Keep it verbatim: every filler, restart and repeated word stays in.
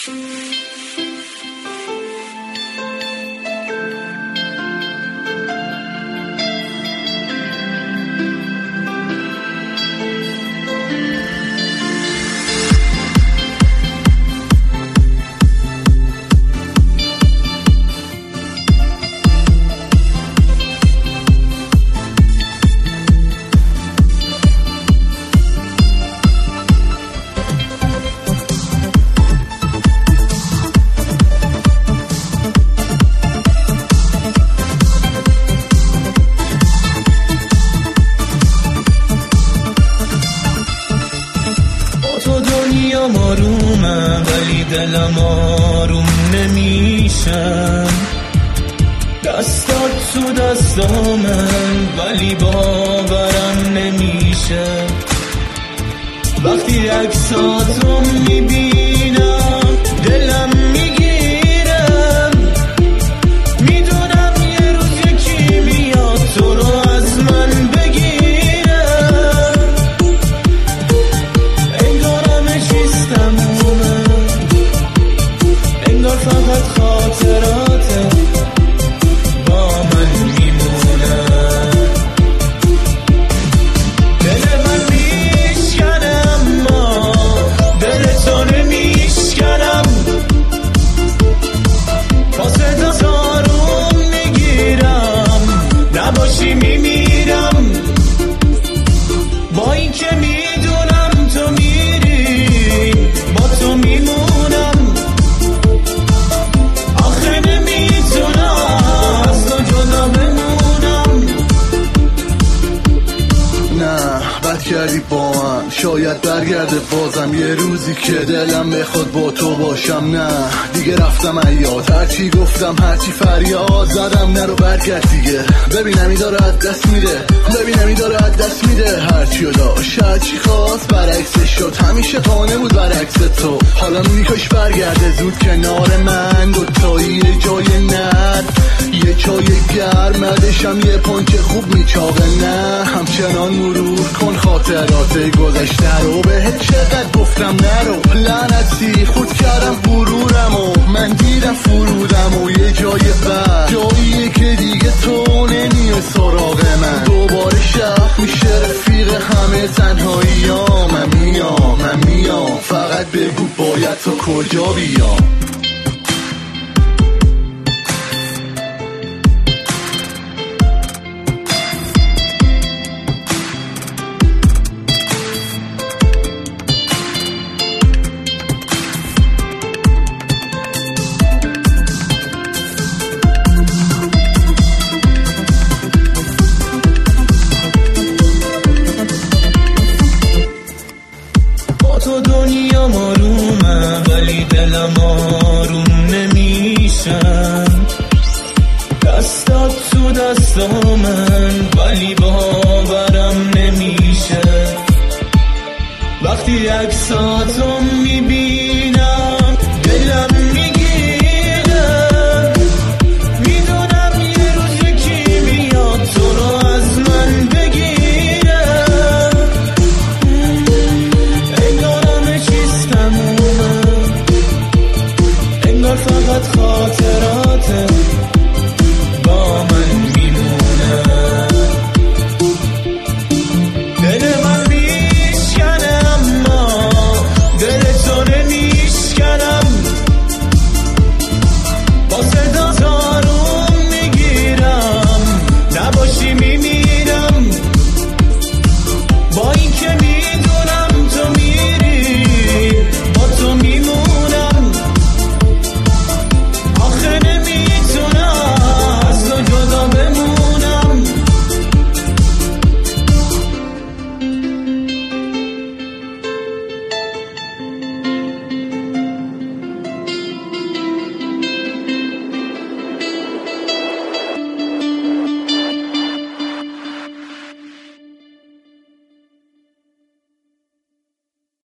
دنیام آرومه ولی دلم آروم نمیشه، دستات تو دستامه ولی باورم نمیشه. وقتی عکساتو میبینم دلم میگیرم، میدونم یه روز یکی میاد تو رو از من بگیره. انگار همه چیز تمومه، انگار فقط خاطراته با من میمونه. دل من میشکنه اما دل تو نمیشکنم، واسه دست آروم میگیرم، نباشی میمیرم. با این که میدونم تو میری با تو میمونم، آخه نمیتونم از تو جدا بمونم. نه بد کردی با من، شاید برگرده بازم یه روزی که دلم بخواد با تو باشم. نه دیگه رفتم ایاد، هرچی گفتم هرچی فریاد زدم نرو برگرد دیگه. ببینم ای داره از دست میده، ببینم ای داره از دست میده. هرچی رو داشت هرچی خواست برعکسش شد، همیشه قانه بود برعکس تو. حالا میکاش برگرده زود کنار من، دوتایی یه جای نر، یه چای گرم ندشم یه پانچ خوب میچاقه. نه همچنان مرور کن خاطرات گذشته رو، بهت چقدر گفتم نرو. لعنتی خود کردم غرورم و من دیدم فرودم و یه جای بر، جاییه که دیگه تو نمیای سراغ من. دوباره شب میشه رفیق همه تنهایی ها. من میام من میام، فقط بگو باید تو کجا بیام. تو دنیام آرومه ولی دلم آروم نمیشه، دستات تو دستامن ولی باورم نمیشه. وقتی عکساتو میبینم